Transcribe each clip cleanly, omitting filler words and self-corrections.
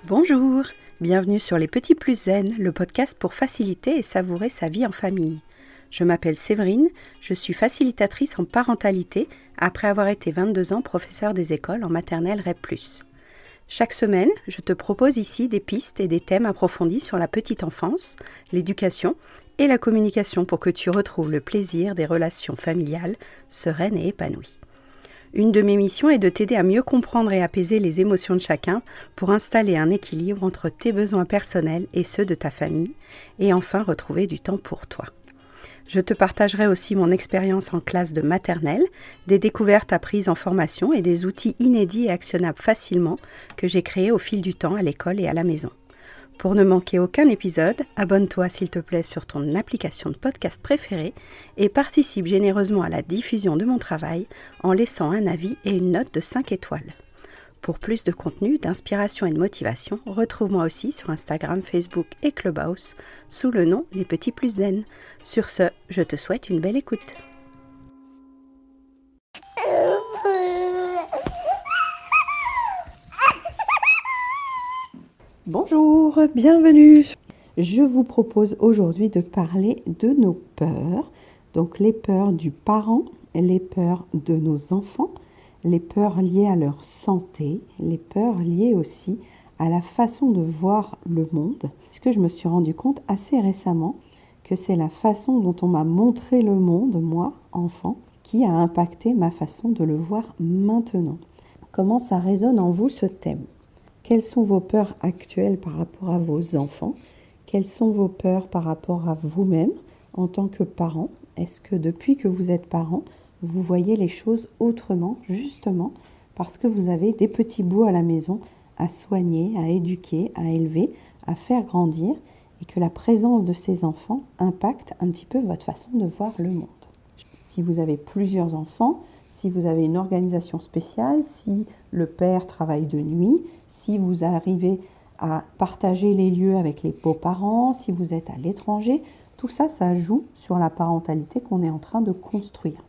Bonjour, bienvenue sur Les Petits Plus Zen, le podcast pour faciliter et savourer sa vie en famille. Je m'appelle Séverine, je suis facilitatrice en parentalité après avoir été 22 ans professeure des écoles en maternelle REP+. Chaque semaine, je te propose ici des pistes et des thèmes approfondis sur la petite enfance, l'éducation et la communication pour que tu retrouves le plaisir des relations familiales sereines et épanouies. Une de mes missions est de t'aider à mieux comprendre et apaiser les émotions de chacun pour installer un équilibre entre tes besoins personnels et ceux de ta famille et enfin retrouver du temps pour toi. Je te partagerai aussi mon expérience en classe de maternelle, des découvertes apprises en formation et des outils inédits et actionnables facilement que j'ai créés au fil du temps à l'école et à la maison. Pour ne manquer aucun épisode, abonne-toi s'il te plaît sur ton application de podcast préférée et participe généreusement à la diffusion de mon travail en laissant un avis et une note de 5 étoiles. Pour plus de contenu, d'inspiration et de motivation, retrouve-moi aussi sur Instagram, Facebook et Clubhouse sous le nom Les Petits Plus Zen. Sur ce, je te souhaite une belle écoute. Bonjour, bienvenue. Je vous propose aujourd'hui de parler de nos peurs, donc les peurs du parent, les peurs de nos enfants, les peurs liées à leur santé, les peurs liées aussi à la façon de voir le monde. Puisque je me suis rendu compte assez récemment que c'est la façon dont on m'a montré le monde, moi, enfant, qui a impacté ma façon de le voir maintenant. Comment ça résonne en vous ce thème ? Quelles sont vos peurs actuelles par rapport à vos enfants ? Quelles sont vos peurs par rapport à vous-même en tant que parent ? Est-ce que depuis que vous êtes parent, vous voyez les choses autrement, justement parce que vous avez des petits bouts à la maison à soigner, à éduquer, à élever, à faire grandir et que la présence de ces enfants impacte un petit peu votre façon de voir le monde. Si vous avez plusieurs enfants, si vous avez une organisation spéciale, si le père travaille de nuit, si vous arrivez à partager les lieux avec les beaux-parents, si vous êtes à l'étranger, tout ça, ça joue sur la parentalité qu'on est en train de construire.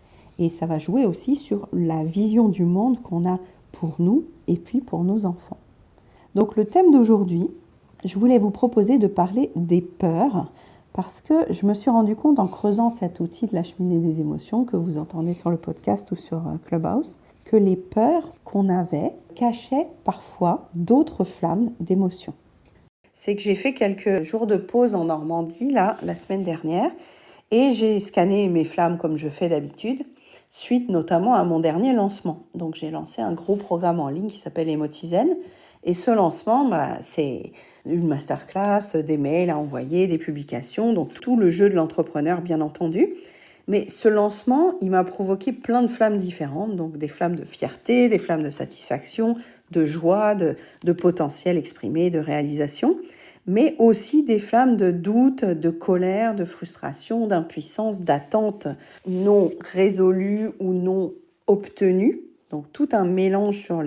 Et ça va jouer aussi sur la vision du monde qu'on a pour nous et puis pour nos enfants. Donc le thème d'aujourd'hui, je voulais vous proposer de parler des peurs parce que je me suis rendu compte en creusant cet outil de la cheminée des émotions que vous entendez sur le podcast ou sur Clubhouse, que les peurs qu'on avait cachaient parfois d'autres flammes d'émotions. C'est que j'ai fait quelques jours de pause en Normandie, là, la semaine dernière, et j'ai scanné mes flammes comme je fais d'habitude, suite notamment à mon dernier lancement. Donc j'ai lancé un gros programme en ligne qui s'appelle Emotizen, et ce lancement, c'est une masterclass, des mails à envoyer, des publications, donc tout le jeu de l'entrepreneur bien entendu. Mais ce lancement, il m'a provoqué plein de flammes différentes, donc des flammes de fierté, des flammes de satisfaction, de joie, de potentiel exprimé, de réalisation, mais aussi des flammes de doute, de colère, de frustration, d'impuissance, d'attente non résolue ou non obtenue. Donc tout un mélange sur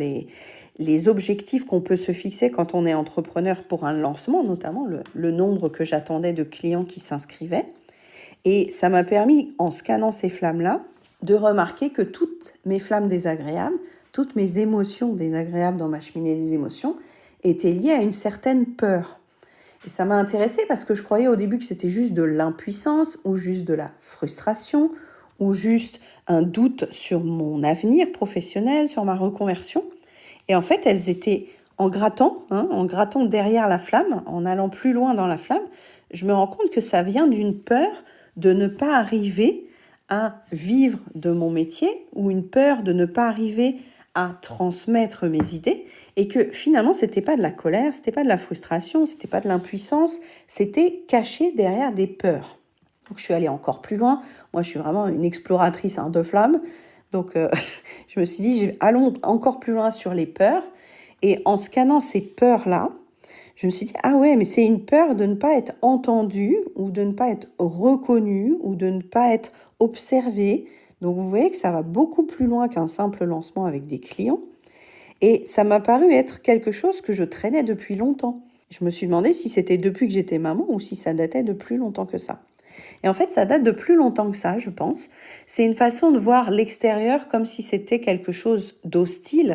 les objectifs qu'on peut se fixer quand on est entrepreneur pour un lancement, notamment le nombre que j'attendais de clients qui s'inscrivaient. Et ça m'a permis, en scannant ces flammes-là, de remarquer que toutes mes flammes désagréables, toutes mes émotions désagréables dans ma cheminée des émotions, étaient liées à une certaine peur. Et ça m'a intéressée parce que je croyais au début que c'était juste de l'impuissance ou juste de la frustration ou juste un doute sur mon avenir professionnel, sur ma reconversion. Et en fait, elles étaient en grattant derrière la flamme, en allant plus loin dans la flamme, je me rends compte que ça vient d'une peur de ne pas arriver à vivre de mon métier ou une peur de ne pas arriver à transmettre mes idées et que finalement, c'était pas de la colère, c'était pas de la frustration, c'était pas de l'impuissance, c'était caché derrière des peurs. Donc, je suis allée encore plus loin. Moi, je suis vraiment une exploratrice de flammes. Donc, je me suis dit, allons encore plus loin sur les peurs. Et en scannant ces peurs-là, je me suis dit, ah ouais, mais c'est une peur de ne pas être entendu ou de ne pas être reconnu ou de ne pas être observé. Donc, vous voyez que ça va beaucoup plus loin qu'un simple lancement avec des clients. Et ça m'a paru être quelque chose que je traînais depuis longtemps. Je me suis demandé si c'était depuis que j'étais maman ou si ça datait de plus longtemps que ça. Et en fait, ça date de plus longtemps que ça, je pense. C'est une façon de voir l'extérieur comme si c'était quelque chose d'hostile,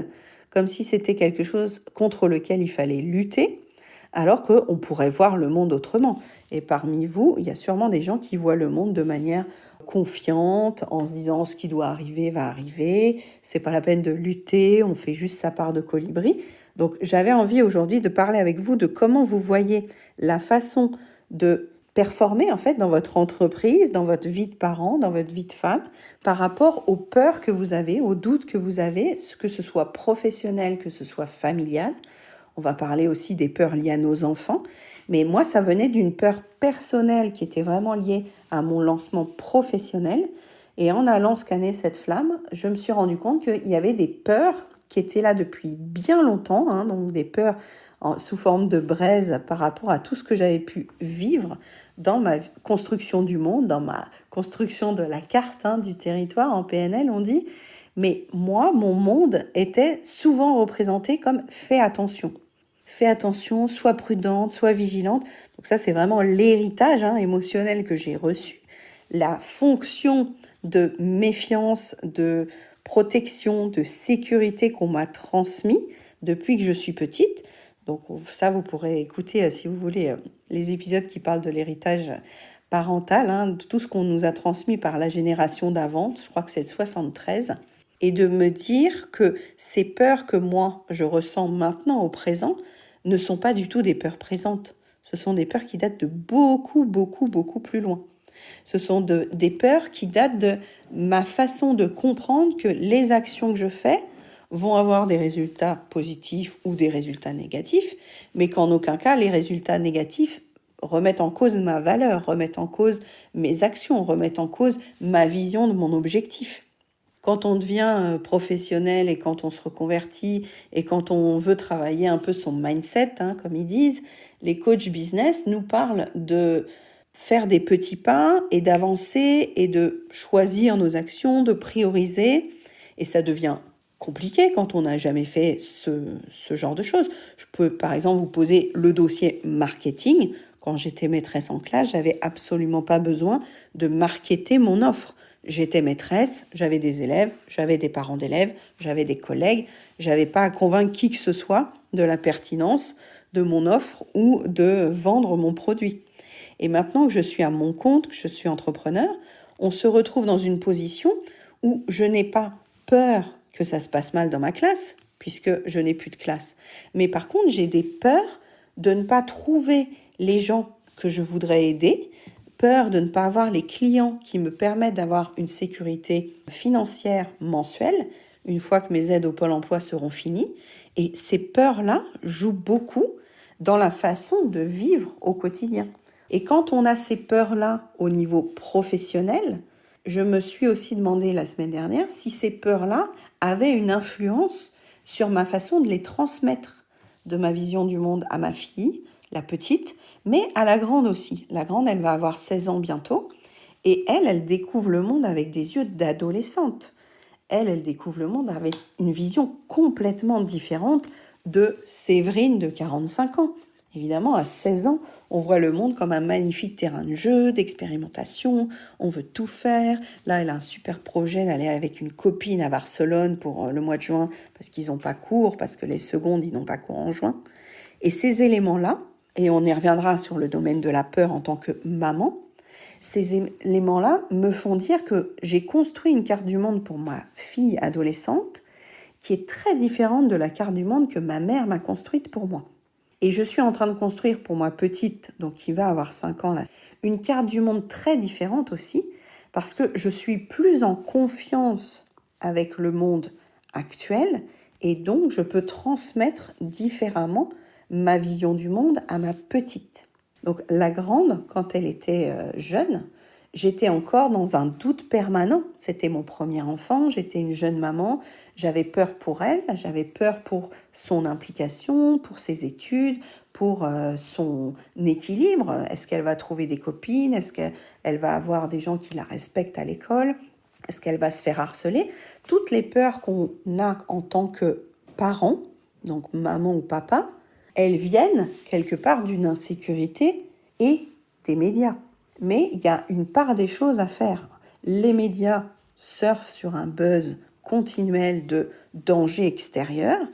comme si c'était quelque chose contre lequel il fallait lutter, alors qu'on pourrait voir le monde autrement. Et parmi vous, il y a sûrement des gens qui voient le monde de manière confiante, en se disant ce qui doit arriver va arriver, c'est pas la peine de lutter, on fait juste sa part de colibri. Donc j'avais envie aujourd'hui de parler avec vous de comment vous voyez la façon de performer en fait dans votre entreprise, dans votre vie de parent, dans votre vie de femme, par rapport aux peurs que vous avez, aux doutes que vous avez, que ce soit professionnel, que ce soit familial. On va parler aussi des peurs liées à nos enfants. Mais moi, ça venait d'une peur personnelle qui était vraiment liée à mon lancement professionnel. Et en allant scanner cette flamme, je me suis rendu compte qu'il y avait des peurs qui étaient là depuis bien longtemps, hein, donc des peurs sous forme de braise par rapport à tout ce que j'avais pu vivre dans ma construction du monde, dans ma construction de la carte du territoire en PNL, on dit. Mais moi, mon monde était souvent représenté comme « fais attention ». Fais attention, sois prudente, sois vigilante. Donc ça, c'est vraiment l'héritage émotionnel que j'ai reçu. La fonction de méfiance, de protection, de sécurité qu'on m'a transmis depuis que je suis petite. Donc ça, vous pourrez écouter, si vous voulez, les épisodes qui parlent de l'héritage parental, de tout ce qu'on nous a transmis par la génération d'avant. Je crois que c'est le 73. Et de me dire que ces peurs que moi, je ressens maintenant au présent, ne sont pas du tout des peurs présentes. Ce sont des peurs qui datent de beaucoup, beaucoup, beaucoup plus loin. Ce sont des peurs qui datent de ma façon de comprendre que les actions que je fais vont avoir des résultats positifs ou des résultats négatifs, mais qu'en aucun cas, les résultats négatifs remettent en cause ma valeur, remettent en cause mes actions, remettent en cause ma vision de mon objectif. Quand on devient professionnel et quand on se reconvertit et quand on veut travailler un peu son mindset, comme ils disent, les coachs business nous parlent de faire des petits pas et d'avancer et de choisir nos actions, de prioriser. Et ça devient compliqué quand on n'a jamais fait ce genre de choses. Je peux par exemple vous poser le dossier marketing. Quand j'étais maîtresse en classe, j'avais absolument pas besoin de marketer mon offre. J'étais maîtresse, j'avais des élèves, j'avais des parents d'élèves, j'avais des collègues. J'avais pas à convaincre qui que ce soit de la pertinence de mon offre ou de vendre mon produit. Et maintenant que je suis à mon compte, que je suis entrepreneur, on se retrouve dans une position où je n'ai pas peur que ça se passe mal dans ma classe, puisque je n'ai plus de classe. Mais par contre, j'ai des peurs de ne pas trouver les gens que je voudrais aider, peur de ne pas avoir les clients qui me permettent d'avoir une sécurité financière mensuelle, une fois que mes aides au Pôle emploi seront finies. Et ces peurs-là jouent beaucoup dans la façon de vivre au quotidien. Et quand on a ces peurs-là au niveau professionnel, je me suis aussi demandé la semaine dernière si ces peurs-là avaient une influence sur ma façon de les transmettre, de ma vision du monde à ma fille, la petite, mais à la grande aussi. La grande, elle va avoir 16 ans bientôt, et elle découvre le monde avec des yeux d'adolescente. Elle découvre le monde avec une vision complètement différente de Séverine de 45 ans. Évidemment, à 16 ans, on voit le monde comme un magnifique terrain de jeu, d'expérimentation, on veut tout faire. Là, elle a un super projet d'aller avec une copine à Barcelone pour le mois de juin, parce qu'ils n'ont pas cours, parce que les secondes, ils n'ont pas cours en juin. Et ces éléments-là, et on y reviendra sur le domaine de la peur en tant que maman, ces éléments-là me font dire que j'ai construit une carte du monde pour ma fille adolescente qui est très différente de la carte du monde que ma mère m'a construite pour moi. Et je suis en train de construire pour ma petite, donc qui va avoir 5 ans, là, une carte du monde très différente aussi, parce que je suis plus en confiance avec le monde actuel, et donc je peux transmettre différemment ma vision du monde à ma petite. Donc la grande, quand elle était jeune, j'étais encore dans un doute permanent. C'était mon premier enfant, j'étais une jeune maman, j'avais peur pour elle, j'avais peur pour son implication, pour ses études, pour son équilibre. Est-ce qu'elle va trouver des copines? Est-ce qu'elle va avoir des gens qui la respectent à l'école? Est-ce qu'elle va se faire harceler? Toutes les peurs qu'on a en tant que parents, donc maman ou papa, elles viennent quelque part d'une insécurité et des médias. Mais il y a une part des choses à faire. Les médias surfent sur un buzz continuel de danger extérieur,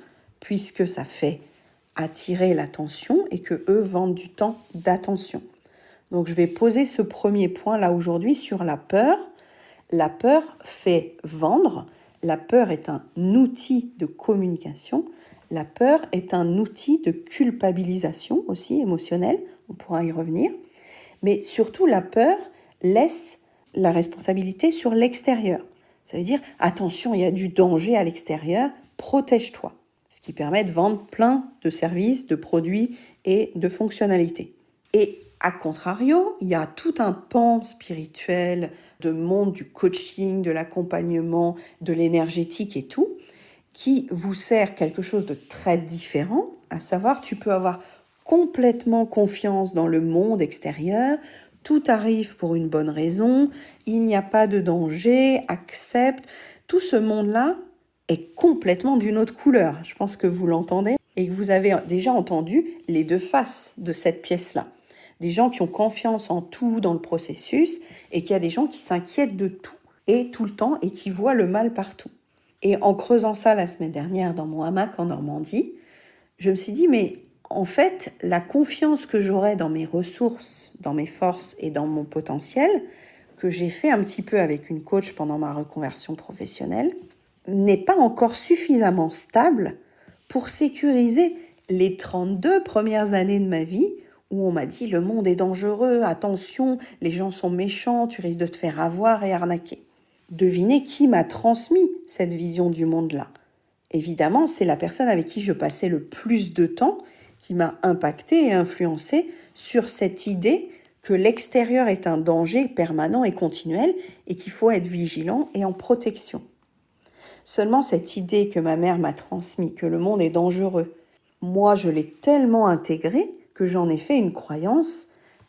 puisque ça fait attirer l'attention et que eux vendent du temps d'attention. Donc je vais poser ce premier point là aujourd'hui sur la peur. La peur fait vendre. La peur est un outil de communication. La peur est un outil de culpabilisation aussi émotionnelle. On pourra y revenir. Mais surtout, la peur laisse la responsabilité sur l'extérieur. Ça veut dire, attention, il y a du danger à l'extérieur, protège-toi. Ce qui permet de vendre plein de services, de produits et de fonctionnalités. Et à contrario, il y a tout un pan spirituel, de monde du coaching, de l'accompagnement, de l'énergétique et tout, qui vous sert quelque chose de très différent, à savoir, tu peux avoir complètement confiance dans le monde extérieur, tout arrive pour une bonne raison, il n'y a pas de danger, accepte. Tout ce monde-là est complètement d'une autre couleur. Je pense que vous l'entendez et que vous avez déjà entendu les deux faces de cette pièce-là. Des gens qui ont confiance en tout dans le processus et qu'il y a des gens qui s'inquiètent de tout et tout le temps et qui voient le mal partout. Et en creusant ça la semaine dernière dans mon hamac en Normandie, je me suis dit, mais en fait, la confiance que j'aurais dans mes ressources, dans mes forces et dans mon potentiel, que j'ai fait un petit peu avec une coach pendant ma reconversion professionnelle, n'est pas encore suffisamment stable pour sécuriser les 32 premières années de ma vie où on m'a dit le monde est dangereux, attention, les gens sont méchants, tu risques de te faire avoir et arnaquer. Devinez qui m'a transmis cette vision du monde-là. Évidemment, c'est la personne avec qui je passais le plus de temps qui m'a impacté et influencé sur cette idée que l'extérieur est un danger permanent et continuel et qu'il faut être vigilant et en protection. Seulement cette idée que ma mère m'a transmise, que le monde est dangereux, moi je l'ai tellement intégrée que j'en ai fait une croyance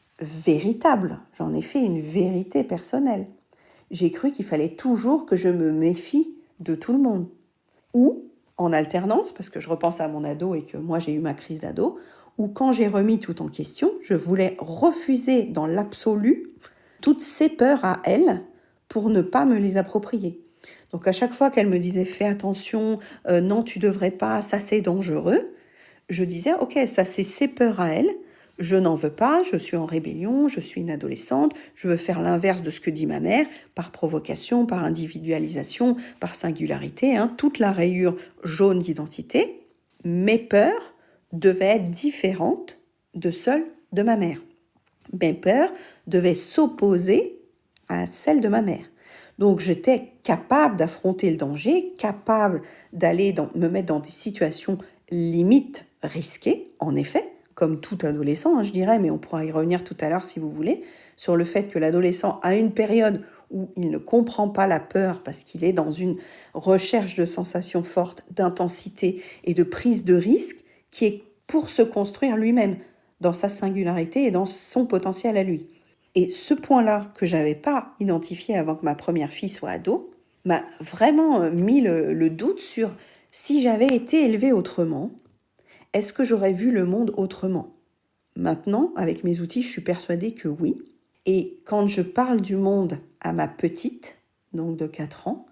véritable, j'en ai fait une vérité personnelle. J'ai cru qu'il fallait toujours que je me méfie de tout le monde. Ou en alternance, parce que je repense à mon ado et que moi j'ai eu ma crise d'ado, ou quand j'ai remis tout en question, je voulais refuser dans l'absolu toutes ces peurs à elle pour ne pas me les approprier. Donc à chaque fois qu'elle me disait fais attention, non tu devrais pas, ça c'est dangereux, je disais ok ça c'est ses peurs à elle, je n'en veux pas, je suis en rébellion, je suis une adolescente, je veux faire l'inverse de ce que dit ma mère, par provocation, par individualisation, par singularité, toute la rayure jaune d'identité. Mes peurs devaient être différentes de celles de ma mère. Mes peurs devaient s'opposer à celles de ma mère. Donc j'étais capable d'affronter le danger, capable d'aller me mettre dans des situations limites risquées, en effet, comme tout adolescent, je dirais, mais on pourra y revenir tout à l'heure si vous voulez, sur le fait que l'adolescent a une période où il ne comprend pas la peur parce qu'il est dans une recherche de sensations fortes, d'intensité et de prise de risque qui est pour se construire lui-même dans sa singularité et dans son potentiel à lui. Et ce point-là que je n'avais pas identifié avant que ma première fille soit ado, m'a vraiment mis le doute sur si j'avais été élevée autrement, est-ce que j'aurais vu le monde autrement ? Maintenant, avec mes outils, je suis persuadée que oui. Et quand je parle du monde à ma petite, donc de 4 ans,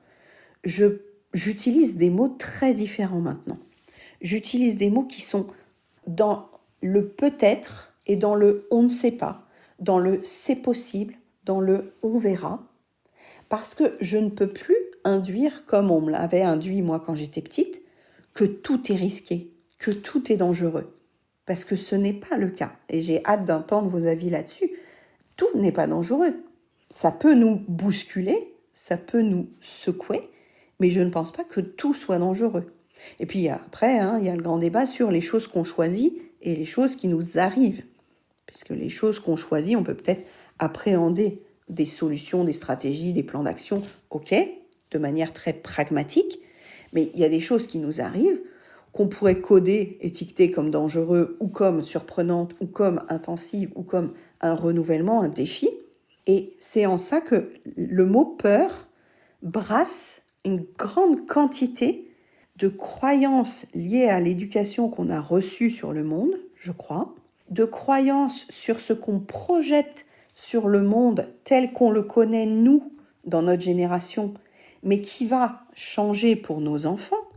j'utilise des mots très différents maintenant. J'utilise des mots qui sont dans le peut-être et dans le on ne sait pas, dans le c'est possible, dans le on verra, parce que je ne peux plus induire, comme on me l'avait induit moi quand j'étais petite, que tout est risqué, que tout est dangereux. Parce que ce n'est pas le cas. Et j'ai hâte d'entendre vos avis là-dessus. Tout n'est pas dangereux. Ça peut nous bousculer, ça peut nous secouer, mais je ne pense pas que tout soit dangereux. Et puis après, il y a le grand débat sur les choses qu'on choisit et les choses qui nous arrivent. Parce que les choses qu'on choisit, on peut peut-être appréhender des solutions, des stratégies, des plans d'action, ok, de manière très pragmatique, mais il y a des choses qui nous arrivent qu'on pourrait coder, étiqueter comme dangereux ou comme surprenantes ou comme intensives ou comme un renouvellement, un défi. Et c'est en ça que le mot peur brasse une grande quantité de croyances liées à l'éducation qu'on a reçue sur le monde, je crois, de croyances sur ce qu'on projette sur le monde tel qu'on le connaît nous dans notre génération, mais qui va changer pour nos enfants.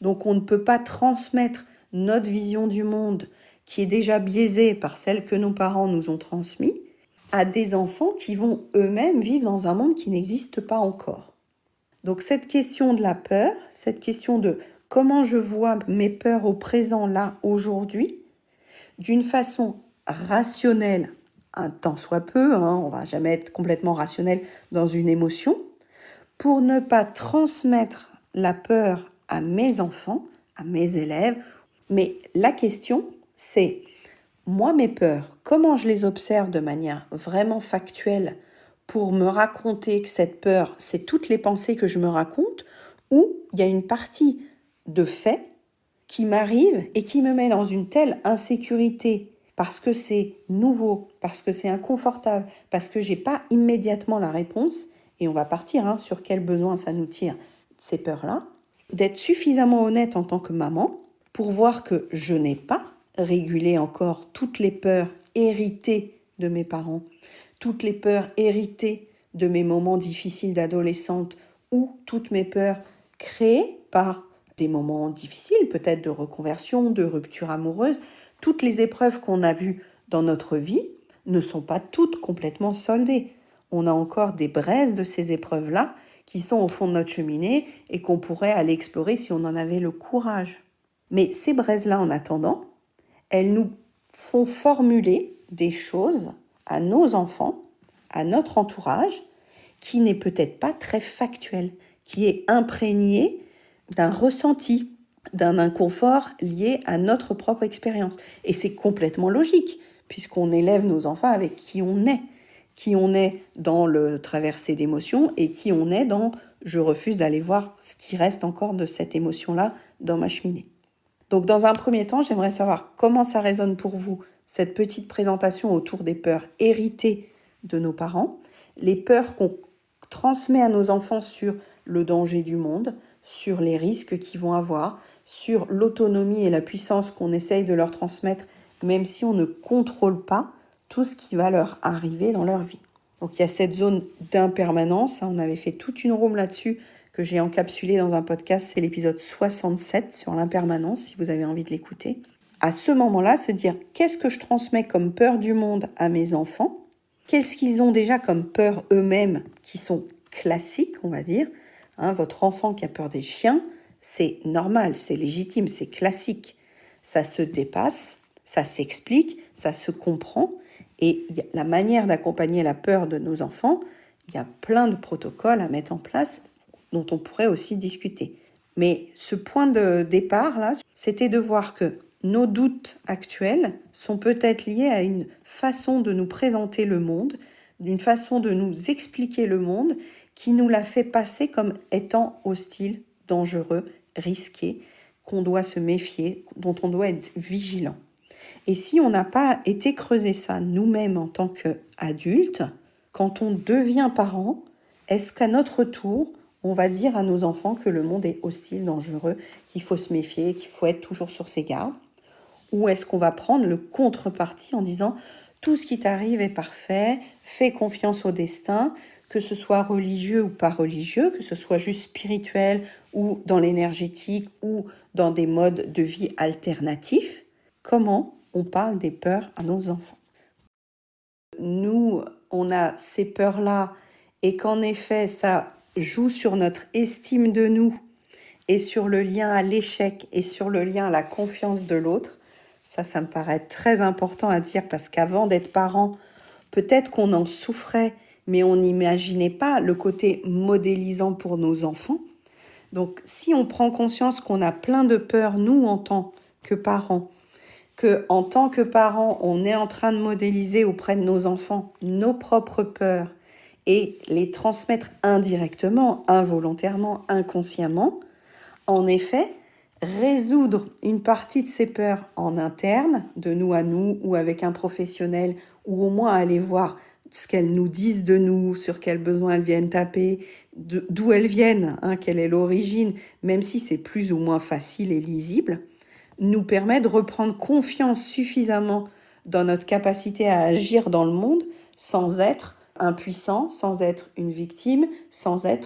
Donc on ne peut pas transmettre notre vision du monde, qui est déjà biaisée par celle que nos parents nous ont transmise, à des enfants qui vont eux-mêmes vivre dans un monde qui n'existe pas encore. Donc cette question de la peur, cette question de comment je vois mes peurs au présent, là, aujourd'hui, d'une façon rationnelle, un tant soit peu, on ne va jamais être complètement rationnel dans une émotion, pour ne pas transmettre la peur à mes enfants, à mes élèves. Mais la question, c'est, moi, mes peurs, comment je les observe de manière vraiment factuelle pour me raconter que cette peur, c'est toutes les pensées que je me raconte, ou il y a une partie de fait qui m'arrive et qui me met dans une telle insécurité parce que c'est nouveau, parce que c'est inconfortable, parce que j'ai pas immédiatement la réponse, et on va partir sur quel besoin ça nous tire, ces peurs-là, d'être suffisamment honnête en tant que maman pour voir que je n'ai pas régulé encore toutes les peurs héritées de mes parents, toutes les peurs héritées de mes moments difficiles d'adolescente ou toutes mes peurs créées par des moments difficiles, peut-être de reconversion, de rupture amoureuse. Toutes les épreuves qu'on a vues dans notre vie ne sont pas toutes complètement soldées. On a encore des braises de ces épreuves-là qui sont au fond de notre cheminée et qu'on pourrait aller explorer si on en avait le courage. Mais ces braises-là, en attendant, elles nous font formuler des choses à nos enfants, à notre entourage, qui n'est peut-être pas très factuel, qui est imprégné d'un ressenti, d'un inconfort lié à notre propre expérience. Et c'est complètement logique, puisqu'on élève nos enfants avec qui on est dans le traversée d'émotions et qui on est dans « je refuse d'aller voir ce qui reste encore de cette émotion-là dans ma cheminée ». Donc dans un premier temps, j'aimerais savoir comment ça résonne pour vous, cette petite présentation autour des peurs héritées de nos parents, les peurs qu'on transmet à nos enfants sur le danger du monde, sur les risques qu'ils vont avoir, sur l'autonomie et la puissance qu'on essaye de leur transmettre, même si on ne contrôle pas tout ce qui va leur arriver dans leur vie. Donc il y a cette zone d'impermanence, on avait fait toute une room là-dessus que j'ai encapsulé dans un podcast, c'est l'épisode 67 sur l'impermanence, si vous avez envie de l'écouter. À ce moment-là, se dire qu'est-ce que je transmets comme peur du monde à mes enfants, qu'est-ce qu'ils ont déjà comme peur eux-mêmes qui sont classiques, on va dire. Votre enfant qui a peur des chiens, c'est normal, c'est légitime, c'est classique. Ça se dépasse, ça s'explique, ça se comprend. Et la manière d'accompagner la peur de nos enfants, il y a plein de protocoles à mettre en place dont on pourrait aussi discuter. Mais ce point de départ, là, c'était de voir que nos doutes actuels sont peut-être liés à une façon de nous présenter le monde, d'une façon de nous expliquer le monde qui nous l'a fait passer comme étant hostile, dangereux, risqué, qu'on doit se méfier, dont on doit être vigilant. Et si on n'a pas été creuser ça nous-mêmes en tant qu'adultes, quand on devient parent, est-ce qu'à notre tour, on va dire à nos enfants que le monde est hostile, dangereux, qu'il faut se méfier, qu'il faut être toujours sur ses gardes? Ou est-ce qu'on va prendre le contreparti en disant tout ce qui t'arrive est parfait, fais confiance au destin, que ce soit religieux ou pas religieux, que ce soit juste spirituel ou dans l'énergétique ou dans des modes de vie alternatifs? Comment on parle des peurs à nos enfants? Nous, on a ces peurs-là et qu'en effet, ça joue sur notre estime de nous et sur le lien à l'échec et sur le lien à la confiance de l'autre. Ça me paraît très important à dire parce qu'avant d'être parent, peut-être qu'on en souffrait, mais on n'imaginait pas le côté modélisant pour nos enfants. Donc, si on prend conscience qu'on a plein de peurs, nous, en tant que parents, qu'en tant que parents, on est en train de modéliser auprès de nos enfants nos propres peurs et les transmettre indirectement, involontairement, inconsciemment, en effet, résoudre une partie de ces peurs en interne, de nous à nous ou avec un professionnel, ou au moins aller voir ce qu'elles nous disent de nous, sur quels besoins elles viennent taper, d'où elles viennent, quelle est l'origine, même si c'est plus ou moins facile et lisible, nous permet de reprendre confiance suffisamment dans notre capacité à agir dans le monde sans être impuissant, sans être une victime, sans être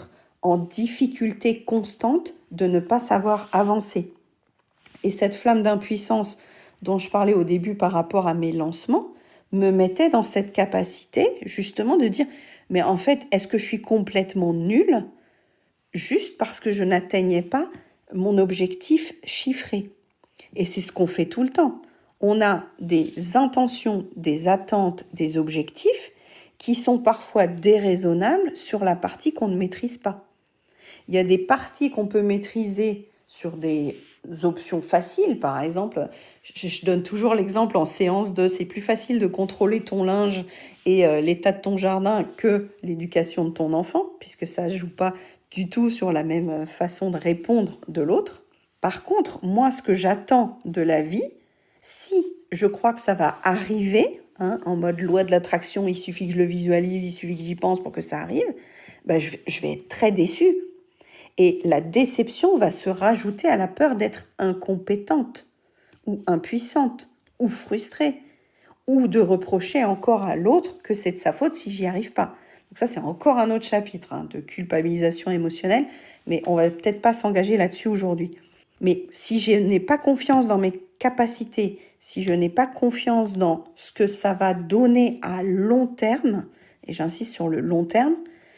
en difficulté constante de ne pas savoir avancer. Et cette flamme d'impuissance dont je parlais au début par rapport à mes lancements me mettait dans cette capacité justement de dire mais en fait, est-ce que je suis complètement nulle juste parce que je n'atteignais pas mon objectif chiffré? Et c'est ce qu'on fait tout le temps. On a des intentions, des attentes, des objectifs qui sont parfois déraisonnables sur la partie qu'on ne maîtrise pas. Il y a des parties qu'on peut maîtriser sur des options faciles. Par exemple, je donne toujours l'exemple en séance de c'est plus facile de contrôler ton linge et l'état de ton jardin que l'éducation de ton enfant, puisque ça ne joue pas du tout sur la même façon de répondre de l'autre. Par contre, moi, ce que j'attends de la vie, si je crois que ça va arriver, en mode loi de l'attraction, il suffit que je le visualise, il suffit que j'y pense pour que ça arrive, je vais être très déçue. Et la déception va se rajouter à la peur d'être incompétente ou impuissante ou frustrée ou de reprocher encore à l'autre que c'est de sa faute si j'y arrive pas. Donc ça, c'est encore un autre chapitre de culpabilisation émotionnelle, mais on va peut-être pas s'engager là-dessus aujourd'hui. Mais si je n'ai pas confiance dans mes capacités, si je n'ai pas confiance dans ce que ça va donner à long terme, et j'insiste sur le long terme,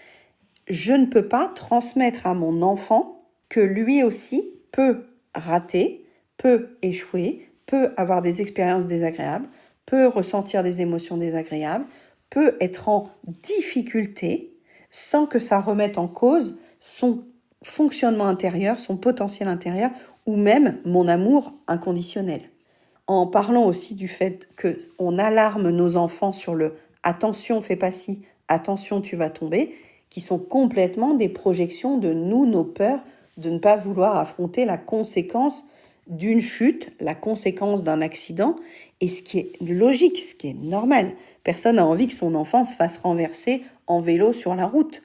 je ne peux pas transmettre à mon enfant que lui aussi peut rater, peut échouer, peut avoir des expériences désagréables, peut ressentir des émotions désagréables, peut être en difficulté sans que ça remette en cause son fonctionnement intérieur, son potentiel intérieur ou même mon amour inconditionnel. En parlant aussi du fait qu'on alarme nos enfants sur le « attention, fais pas ci, attention, tu vas tomber », qui sont complètement des projections de nous, nos peurs, de ne pas vouloir affronter la conséquence d'une chute, la conséquence d'un accident, et ce qui est logique, ce qui est normal. Personne n'a envie que son enfant se fasse renverser en vélo sur la route.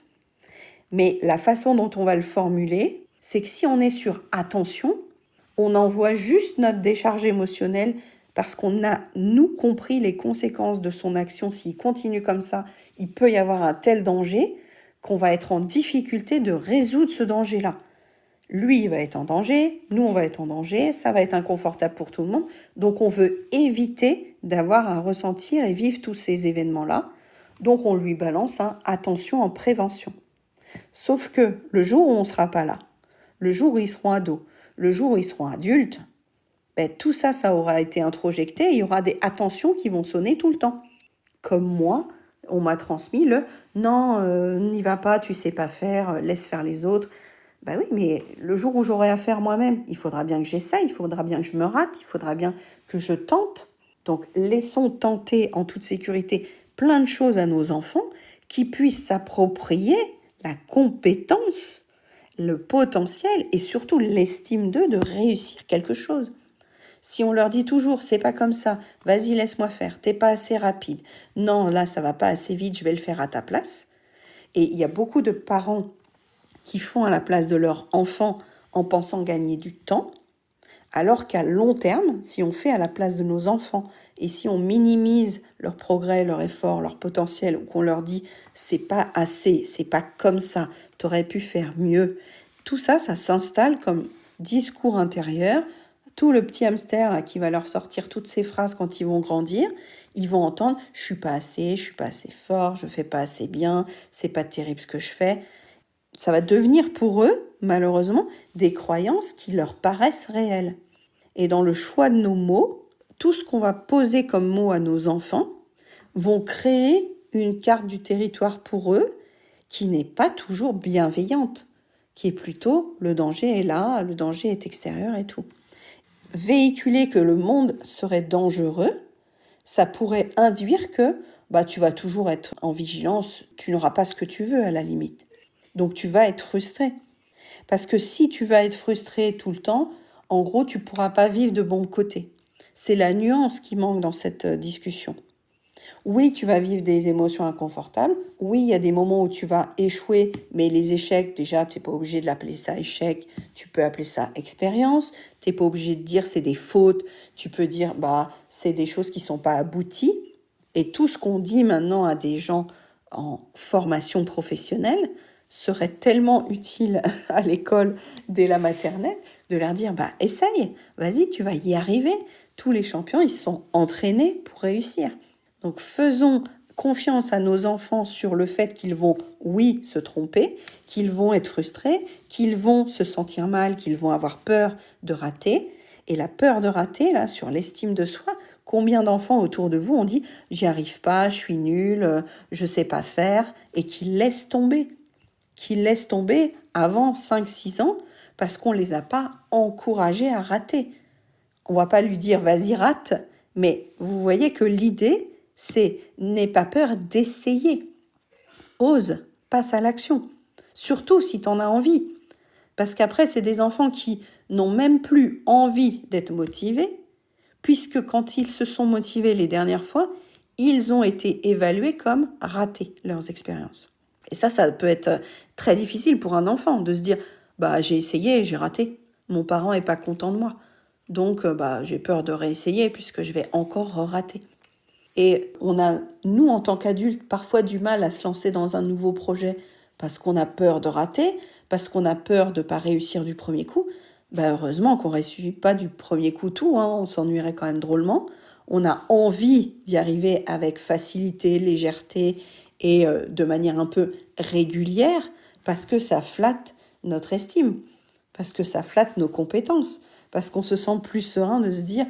Mais la façon dont on va le formuler, c'est que si on est sur attention, on envoie juste notre décharge émotionnelle parce qu'on a, nous, compris les conséquences de son action. S'il continue comme ça, il peut y avoir un tel danger qu'on va être en difficulté de résoudre ce danger-là. Lui, il va être en danger, nous, on va être en danger, ça va être inconfortable pour tout le monde. Donc, on veut éviter d'avoir à ressentir et vivre tous ces événements-là. Donc, on lui balance un « attention en prévention ». Sauf que le jour où on ne sera pas là, le jour où ils seront ados, le jour où ils seront adultes, tout ça, ça aura été introjecté et il y aura des attentions qui vont sonner tout le temps. Comme moi, on m'a transmis le « non, n'y va pas, tu sais pas faire, laisse faire les autres ». Oui, mais le jour où j'aurai à faire moi-même, il faudra bien que j'essaye, il faudra bien que je me rate, il faudra bien que je tente. Donc, laissons tenter en toute sécurité plein de choses à nos enfants qui puissent s'approprier la compétence, le potentiel et surtout l'estime d'eux de réussir quelque chose. Si on leur dit toujours, c'est pas comme ça, vas-y, laisse-moi faire, t'es pas assez rapide, non, là, ça va pas assez vite, je vais le faire à ta place. Et il y a beaucoup de parents qui font à la place de leur enfant en pensant gagner du temps, alors qu'à long terme, si on fait à la place de nos enfants et si on minimise leur progrès, leur effort, leur potentiel, ou qu'on leur dit c'est pas assez, c'est pas comme ça, t'aurais pu faire mieux, tout ça, ça s'installe comme discours intérieur. Tout le petit hamster qui va leur sortir toutes ces phrases quand ils vont grandir, ils vont entendre « je suis pas assez fort, je fais pas assez bien, c'est pas terrible ce que je fais ». Ça va devenir pour eux, malheureusement, des croyances qui leur paraissent réelles. Et dans le choix de nos mots, tout ce qu'on va poser comme mots à nos enfants vont créer une carte du territoire pour eux qui n'est pas toujours bienveillante, qui est plutôt le danger est là, le danger est extérieur et tout. Véhiculer que le monde serait dangereux, ça pourrait induire que tu vas toujours être en vigilance, tu n'auras pas ce que tu veux à la limite. Donc tu vas être frustré. Parce que si tu vas être frustré tout le temps, en gros, tu ne pourras pas vivre de bon côté. C'est la nuance qui manque dans cette discussion. Oui, tu vas vivre des émotions inconfortables. Oui, il y a des moments où tu vas échouer, mais les échecs, déjà, tu n'es pas obligé de l'appeler ça échec. Tu peux appeler ça expérience. Tu n'es pas obligé de dire c'est des fautes. Tu peux dire c'est des choses qui ne sont pas abouties. Et tout ce qu'on dit maintenant à des gens en formation professionnelle, serait tellement utile à l'école dès la maternelle de leur dire essaye, vas-y, tu vas y arriver. Tous les champions, ils sont entraînés pour réussir. Donc faisons confiance à nos enfants sur le fait qu'ils vont, oui, se tromper, qu'ils vont être frustrés, qu'ils vont se sentir mal, qu'ils vont avoir peur de rater. Et la peur de rater, là, sur l'estime de soi, combien d'enfants autour de vous ont dit « j'y arrive pas, je suis nul, je sais pas faire » et qui laissent tomber avant 5-6 ans parce qu'on ne les a pas encouragés à rater. On ne va pas lui dire « vas-y, rate », mais vous voyez que l'idée, c'est « n'aie pas peur d'essayer ». Ose, passe à l'action. Surtout si tu en as envie. Parce qu'après, c'est des enfants qui n'ont même plus envie d'être motivés, puisque quand ils se sont motivés les dernières fois, ils ont été évalués comme ratés leurs expériences. Et ça peut être très difficile pour un enfant de se dire « j'ai essayé, j'ai raté, mon parent n'est pas content de moi, donc j'ai peur de réessayer puisque je vais encore rater ». Et on a, nous, en tant qu'adultes, parfois du mal à se lancer dans un nouveau projet parce qu'on a peur de rater, parce qu'on a peur de ne pas réussir du premier coup. Heureusement qu'on ne réussit pas du premier coup tout, on s'ennuierait quand même drôlement. On a envie d'y arriver avec facilité, légèreté et de manière un peu régulière parce que ça flatte notre estime, parce que ça flatte nos compétences, parce qu'on se sent plus serein de se dire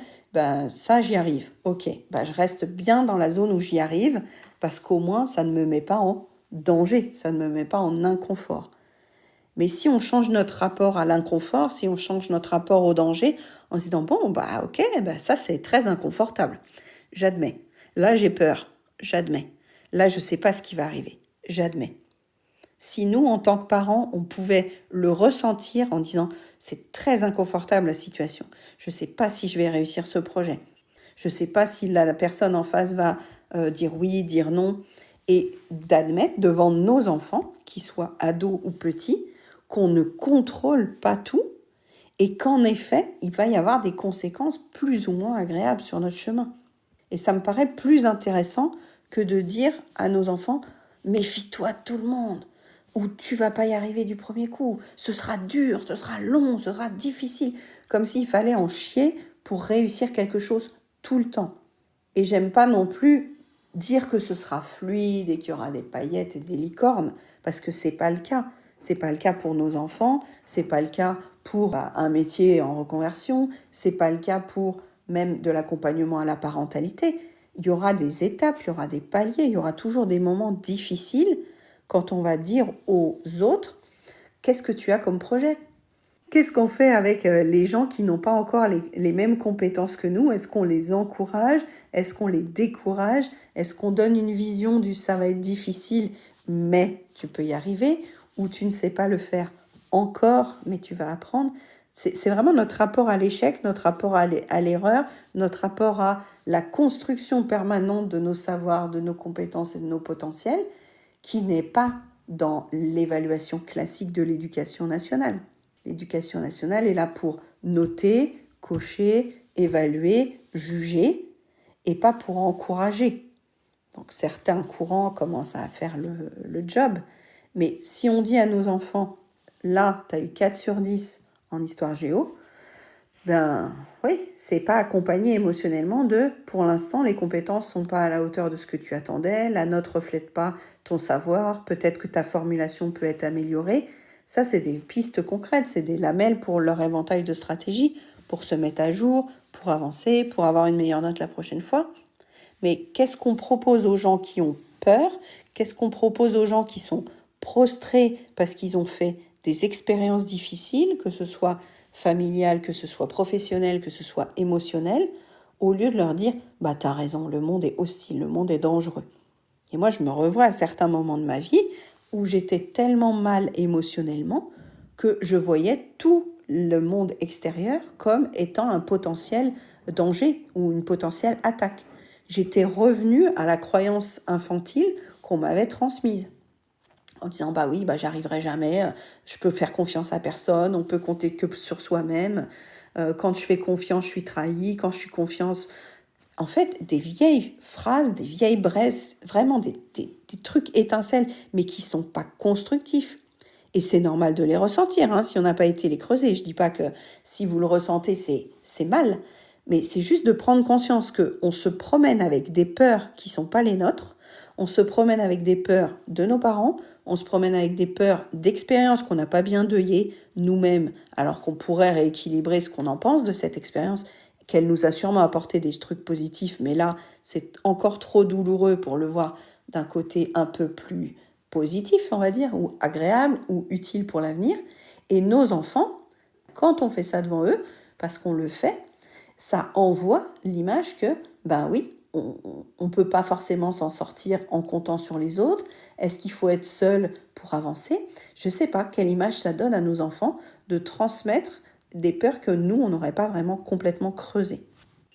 ça j'y arrive, ok, je reste bien dans la zone où j'y arrive parce qu'au moins ça ne me met pas en danger, ça ne me met pas en inconfort. Mais si on change notre rapport à l'inconfort, si on change notre rapport au danger, en se disant ok, ça c'est très inconfortable, j'admets. Là j'ai peur, j'admets. Là je ne sais pas ce qui va arriver, j'admets. Si nous, en tant que parents, on pouvait le ressentir en disant « c'est très inconfortable la situation, je ne sais pas si je vais réussir ce projet, je ne sais pas si la personne en face va dire oui, dire non », et d'admettre devant nos enfants, qu'ils soient ados ou petits, qu'on ne contrôle pas tout et qu'en effet, il va y avoir des conséquences plus ou moins agréables sur notre chemin. Et ça me paraît plus intéressant que de dire à nos enfants « méfie-toi de tout le monde ». Ou tu vas pas y arriver du premier coup, ce sera dur, ce sera long, ce sera difficile, comme s'il fallait en chier pour réussir quelque chose tout le temps. Et j'aime pas non plus dire que ce sera fluide et qu'il y aura des paillettes et des licornes, parce que c'est pas le cas. C'est pas le cas pour nos enfants, c'est pas le cas pour un métier en reconversion, c'est pas le cas pour même de l'accompagnement à la parentalité. Il y aura des étapes, il y aura des paliers, il y aura toujours des moments difficiles quand on va dire aux autres « qu'est-ce que tu as comme projet ?» Qu'est-ce qu'on fait avec les gens qui n'ont pas encore les mêmes compétences que nous? Est-ce qu'on les encourage? Est-ce qu'on les décourage? Est-ce qu'on donne une vision du « ça va être difficile, mais tu peux y arriver » ou « tu ne sais pas le faire encore, mais tu vas apprendre ?» C'est vraiment notre rapport à l'échec, notre rapport à l'erreur, notre rapport à la construction permanente de nos savoirs, de nos compétences et de nos potentiels qui n'est pas dans l'évaluation classique de l'éducation nationale. L'éducation nationale est là pour noter, cocher, évaluer, juger, et pas pour encourager. Donc certains courants commencent à faire le job, mais si on dit à nos enfants, là, tu as eu 4/10 en histoire géo, oui, c'est pas accompagné émotionnellement de, pour l'instant, les compétences sont pas à la hauteur de ce que tu attendais, la note reflète pas ton savoir, peut-être que ta formulation peut être améliorée. Ça, c'est des pistes concrètes, c'est des lamelles pour leur éventail de stratégies, pour se mettre à jour, pour avancer, pour avoir une meilleure note la prochaine fois. Mais qu'est-ce qu'on propose aux gens qui ont peur? Qu'est-ce qu'on propose aux gens qui sont prostrés parce qu'ils ont fait des expériences difficiles, que ce soit familiales, que ce soit professionnelles, que ce soit émotionnelles, au lieu de leur dire « t'as raison, le monde est hostile, le monde est dangereux ». Et moi, je me revois à certains moments de ma vie où j'étais tellement mal émotionnellement que je voyais tout le monde extérieur comme étant un potentiel danger ou une potentielle attaque. J'étais revenue à la croyance infantile qu'on m'avait transmise en disant oui, j'arriverai jamais, je peux faire confiance à personne, on peut compter que sur soi-même, quand je fais confiance, je suis trahi, quand je suis confiance... En fait, des vieilles phrases, des vieilles braises, vraiment des trucs étincelles, mais qui ne sont pas constructifs. Et c'est normal de les ressentir, hein, si on n'a pas été les creuser. Je ne dis pas que si vous le ressentez, c'est mal, mais c'est juste de prendre conscience qu'on se promène avec des peurs qui ne sont pas les nôtres, on se promène avec des peurs de nos parents, on se promène avec des peurs d'expériences qu'on n'a pas bien deuillées nous-mêmes, alors qu'on pourrait rééquilibrer ce qu'on en pense de cette expérience, qu'elle nous a sûrement apporté des trucs positifs, mais là, c'est encore trop douloureux pour le voir d'un côté un peu plus positif, on va dire, ou agréable, ou utile pour l'avenir. Et nos enfants, quand on fait ça devant eux, parce qu'on le fait, ça envoie l'image que, ben oui, on ne peut pas forcément s'en sortir en comptant sur les autres. Est-ce qu'il faut être seul pour avancer? Je ne sais pas quelle image ça donne à nos enfants de transmettre des peurs que nous, on n'aurait pas vraiment complètement creusées.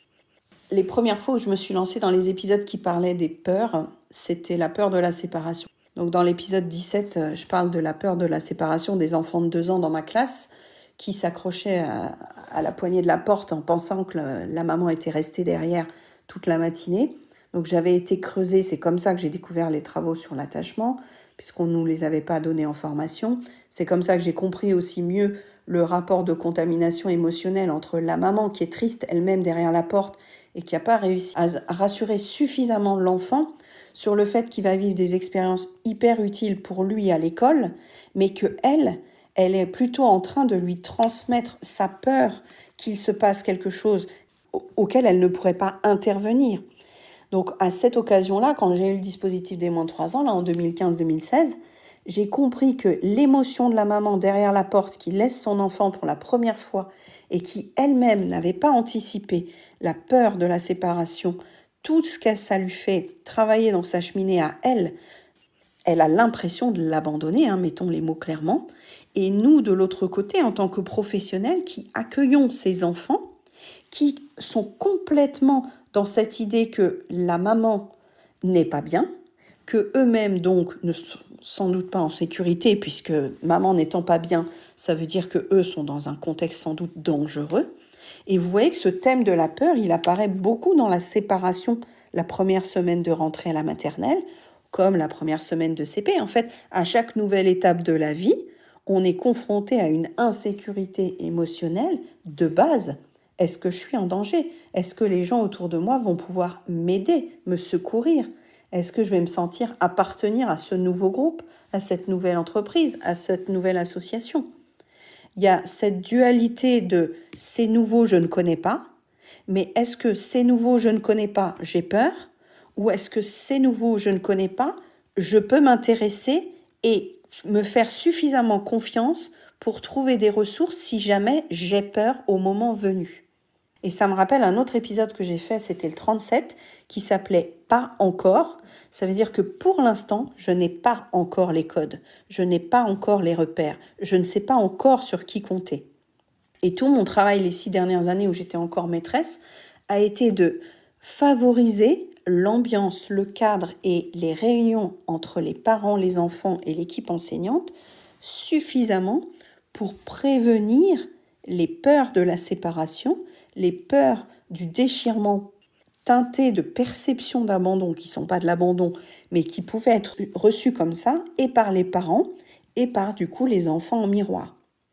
Les premières fois où je me suis lancée dans les épisodes qui parlaient des peurs, c'était la peur de la séparation. Donc dans l'épisode 17, je parle de la peur de la séparation des enfants de 2 ans dans ma classe qui s'accrochaient à la poignée de la porte en pensant que la maman était restée derrière toute la matinée. Donc j'avais été creusée, c'est comme ça que j'ai découvert les travaux sur l'attachement, puisqu'on ne nous les avait pas donnés en formation. C'est comme ça que j'ai compris aussi mieux le rapport de contamination émotionnelle entre la maman qui est triste elle-même derrière la porte et qui n'a pas réussi à rassurer suffisamment l'enfant sur le fait qu'il va vivre des expériences hyper utiles pour lui à l'école, mais qu'elle est plutôt en train de lui transmettre sa peur qu'il se passe quelque chose auquel elle ne pourrait pas intervenir. Donc à cette occasion-là, quand j'ai eu le dispositif des moins de 3 ans, là en 2015-2016, j'ai compris que l'émotion de la maman derrière la porte qui laisse son enfant pour la première fois et qui elle-même n'avait pas anticipé la peur de la séparation, tout ce que ça lui fait travailler dans sa cheminée à elle, elle a l'impression de l'abandonner, hein, mettons les mots clairement. Et nous, de l'autre côté, en tant que professionnels qui accueillons ces enfants, qui sont complètement dans cette idée que la maman n'est pas bien, que eux-mêmes donc ne sont sans doute pas en sécurité, puisque maman n'étant pas bien, ça veut dire que eux sont dans un contexte sans doute dangereux. Et vous voyez que ce thème de la peur, il apparaît beaucoup dans la séparation, la première semaine de rentrée à la maternelle, comme la première semaine de CP. En fait, à chaque nouvelle étape de la vie, on est confronté à une insécurité émotionnelle de base. Est-ce que je suis en danger? Est-ce que les gens autour de moi vont pouvoir m'aider, me secourir? Est-ce que je vais me sentir appartenir à ce nouveau groupe, à cette nouvelle entreprise, à cette nouvelle association? Il y a cette dualité de c'est nouveau, je ne connais pas, mais est-ce que c'est nouveau, je ne connais pas, j'ai peur? Ou est-ce que c'est nouveau, je ne connais pas, je peux m'intéresser et me faire suffisamment confiance pour trouver des ressources si jamais j'ai peur au moment venu? Et ça me rappelle un autre épisode que j'ai fait, c'était le 37, qui s'appelait « Pas encore ». Ça veut dire que pour l'instant, je n'ai pas encore les codes, je n'ai pas encore les repères, je ne sais pas encore sur qui compter. Et tout mon travail les 6 dernières années où j'étais encore maîtresse a été de favoriser l'ambiance, le cadre et les réunions entre les parents, les enfants et l'équipe enseignante suffisamment pour prévenir les peurs de la séparation, les peurs du déchirement teinté de perceptions d'abandon qui ne sont pas de l'abandon, mais qui pouvaient être reçues comme ça, et par les parents, et par du coup les enfants en miroir.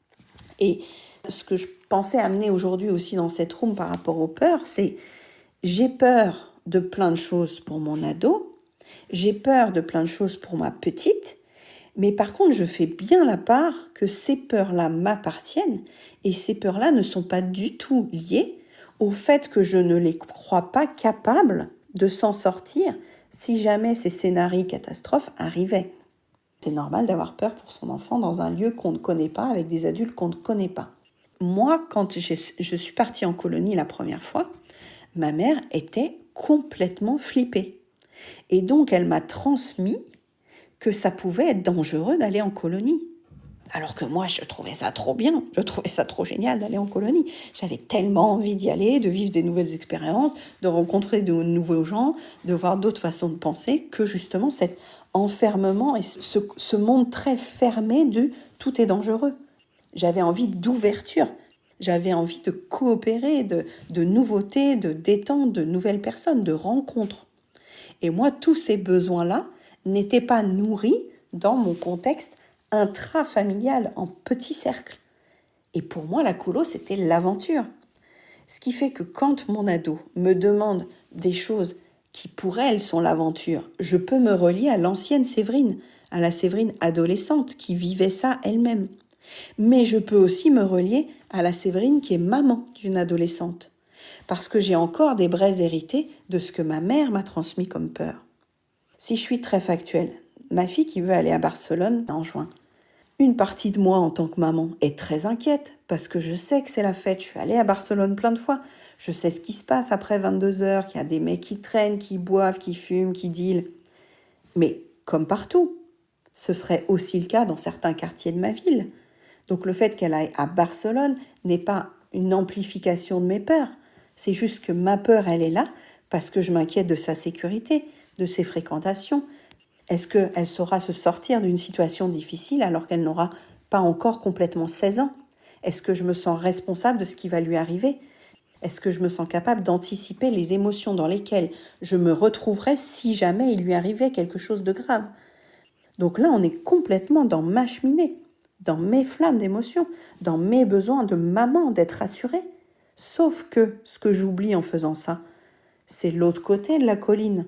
Et ce que je pensais amener aujourd'hui aussi dans cette room par rapport aux peurs, c'est j'ai peur de plein de choses pour mon ado, j'ai peur de plein de choses pour ma petite, mais par contre, je fais bien la part que ces peurs-là m'appartiennent et ces peurs-là ne sont pas du tout liées au fait que je ne les crois pas capables de s'en sortir si jamais ces scénarios catastrophes arrivaient. C'est normal d'avoir peur pour son enfant dans un lieu qu'on ne connaît pas, avec des adultes qu'on ne connaît pas. Moi, quand je suis partie en colonie la première fois, ma mère était complètement flippée. Et donc, elle m'a transmis que ça pouvait être dangereux d'aller en colonie. Alors que moi, je trouvais ça trop bien, je trouvais ça trop génial d'aller en colonie. J'avais tellement envie d'y aller, de vivre des nouvelles expériences, de rencontrer de nouveaux gens, de voir d'autres façons de penser, que justement cet enfermement et ce monde très fermé de tout est dangereux. J'avais envie d'ouverture, j'avais envie de coopérer, de nouveautés, de détente, de nouvelles personnes, de rencontres. Et moi, tous ces besoins-là n'étaient pas nourris dans mon contexte intrafamilial, en petit cercle. Et pour moi, la colo, c'était l'aventure. Ce qui fait que quand mon ado me demande des choses qui pour elle sont l'aventure, je peux me relier à l'ancienne Séverine, à la Séverine adolescente qui vivait ça elle-même. Mais je peux aussi me relier à la Séverine qui est maman d'une adolescente, parce que j'ai encore des braises héritées de ce que ma mère m'a transmis comme peur. Si je suis très factuelle, ma fille qui veut aller à Barcelone en juin, une partie de moi en tant que maman est très inquiète parce que je sais que c'est la fête. Je suis allée à Barcelone plein de fois. Je sais ce qui se passe après 22 heures, qu'il y a des mecs qui traînent, qui boivent, qui fument, qui dealent. Mais comme partout, ce serait aussi le cas dans certains quartiers de ma ville. Donc le fait qu'elle aille à Barcelone n'est pas une amplification de mes peurs. C'est juste que ma peur, elle est là parce que je m'inquiète de sa sécurité, de ses fréquentations. Est-ce qu'elle saura se sortir d'une situation difficile alors qu'elle n'aura pas encore complètement 16 ans? Est-ce que je me sens responsable de ce qui va lui arriver? Est-ce que je me sens capable d'anticiper les émotions dans lesquelles je me retrouverais si jamais il lui arrivait quelque chose de grave? Donc là, on est complètement dans ma cheminée, dans mes flammes d'émotions, dans mes besoins de maman d'être rassurée. Sauf que ce que j'oublie en faisant ça, c'est l'autre côté de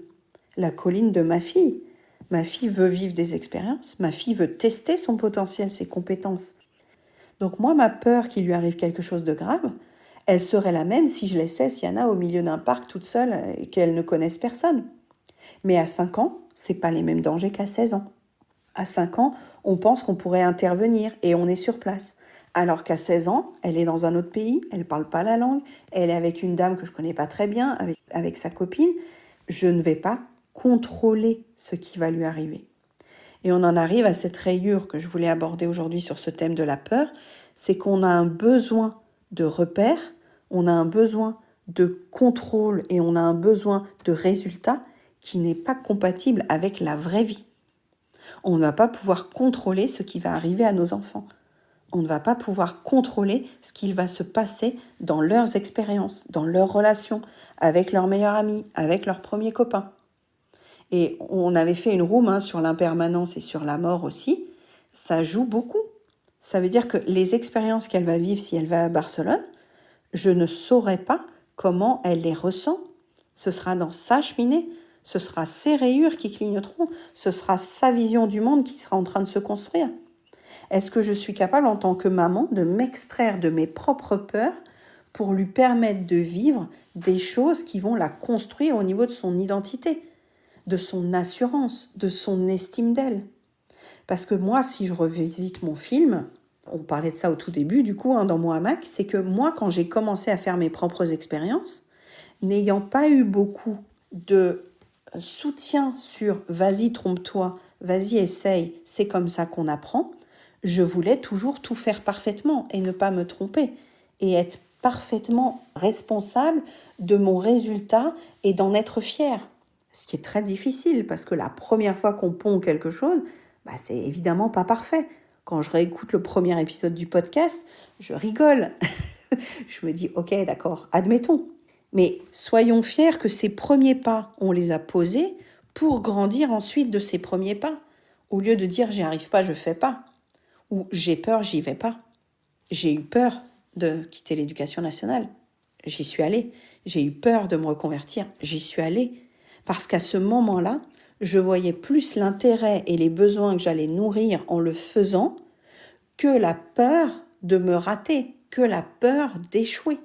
la colline de ma fille. Ma fille veut vivre des expériences, ma fille veut tester son potentiel, ses compétences. Donc moi, ma peur qu'il lui arrive quelque chose de grave, elle serait la même si je laissais Siana au milieu d'un parc toute seule et qu'elle ne connaisse personne. Mais à 5 ans, c'est pas les mêmes dangers qu'à 16 ans. À 5 ans, on pense qu'on pourrait intervenir et on est sur place. Alors qu'à 16 ans, elle est dans un autre pays, elle ne parle pas la langue, elle est avec une dame que je ne connais pas très bien, avec sa copine. Je ne vais pas contrôler ce qui va lui arriver. Et on en arrive à cette rayure que je voulais aborder aujourd'hui sur ce thème de la peur, c'est qu'on a un besoin de repères, on a un besoin de contrôle et on a un besoin de résultats qui n'est pas compatible avec la vraie vie. On ne va pas pouvoir contrôler ce qui va arriver à nos enfants. On ne va pas pouvoir contrôler ce qu'il va se passer dans leurs expériences, dans leurs relations, avec leurs meilleurs amis, avec leurs premiers copains. Et on avait fait une room sur l'impermanence et sur la mort aussi. Ça joue beaucoup. Ça veut dire que les expériences qu'elle va vivre si elle va à Barcelone, je ne saurais pas comment elle les ressent. Ce sera dans sa cheminée, ce sera ses rayures qui clignoteront, ce sera sa vision du monde qui sera en train de se construire. Est-ce que je suis capable en tant que maman de m'extraire de mes propres peurs pour lui permettre de vivre des choses qui vont la construire au niveau de son identité, de son assurance, de son estime d'elle? Parce que moi, si je revisite mon film, on parlait de ça au tout début du coup dans mon hamac, c'est que moi, quand j'ai commencé à faire mes propres expériences, n'ayant pas eu beaucoup de soutien sur « vas-y, trompe-toi, vas-y, essaye, c'est comme ça qu'on apprend », je voulais toujours tout faire parfaitement et ne pas me tromper et être parfaitement responsable de mon résultat et d'en être fière. Ce qui est très difficile parce que la première fois qu'on pond quelque chose, c'est évidemment pas parfait. Quand je réécoute le premier épisode du podcast, je rigole. Je me dis, ok, d'accord, admettons. Mais soyons fiers que ces premiers pas, on les a posés pour grandir ensuite de ces premiers pas. Au lieu de dire, j'y arrive pas, je fais pas. Ou j'ai peur, j'y vais pas. J'ai eu peur de quitter l'éducation nationale. J'y suis allée. J'ai eu peur de me reconvertir. J'y suis allée. Parce qu'à ce moment-là, je voyais plus l'intérêt et les besoins que j'allais nourrir en le faisant que la peur de me rater, que la peur d'échouer.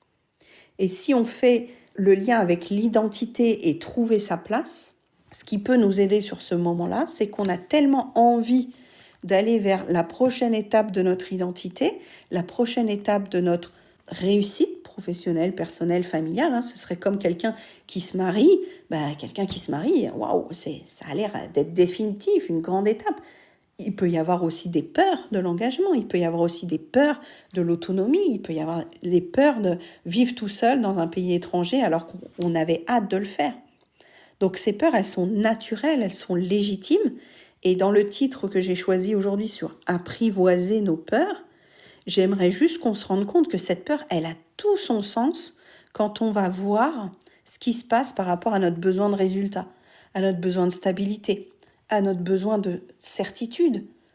Et si on fait le lien avec l'identité et trouver sa place, ce qui peut nous aider sur ce moment-là, c'est qu'on a tellement envie d'aller vers la prochaine étape de notre identité, la prochaine étape de notre réussite professionnelle, personnelle, familiale. Ce serait comme quelqu'un qui se marie. Quelqu'un qui se marie, waouh, ça a l'air d'être définitif, une grande étape. Il peut y avoir aussi des peurs de l'engagement, il peut y avoir aussi des peurs de l'autonomie, il peut y avoir les peurs de vivre tout seul dans un pays étranger alors qu'on avait hâte de le faire. Donc ces peurs, elles sont naturelles, elles sont légitimes. Et dans le titre que j'ai choisi aujourd'hui sur « Apprivoiser nos peurs », j'aimerais juste qu'on se rende compte que cette peur, elle a tout son sens quand on va voir ce qui se passe par rapport à notre besoin de résultat, à notre besoin de stabilité, à notre besoin de certitude.